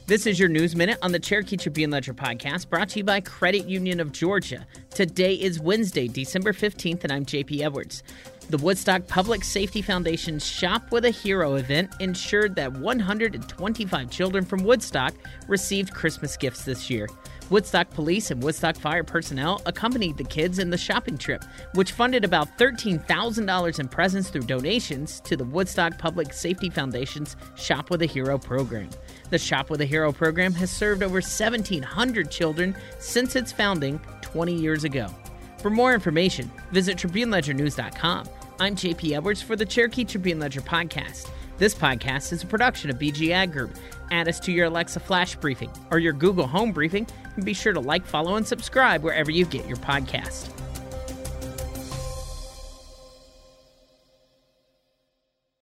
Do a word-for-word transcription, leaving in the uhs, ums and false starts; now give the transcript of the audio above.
This is your News Minute on the Cherokee Tribune-Ledger podcast, brought to you by Credit Union of Georgia. Today is Wednesday, December fifteenth, and I'm J P Edwards. The Woodstock Public Safety Foundation's Shop with a Hero event ensured that one hundred twenty-five children from Woodstock received Christmas gifts this year. Woodstock Police and Woodstock Fire personnel accompanied the kids in the shopping trip, which funded about thirteen thousand dollars in presents through donations to the Woodstock Public Safety Foundation's Shop with a Hero program. The Shop with a Hero program has served over seventeen hundred children since its founding twenty years ago. For more information, visit Tribune Ledger News dot com. I'm J P Edwards for the Cherokee Tribune-Ledger podcast. This podcast is a production of B G Ag Group. Add us to your Alexa Flash Briefing or your Google Home Briefing, and be sure to like, follow, and subscribe wherever you get your podcast.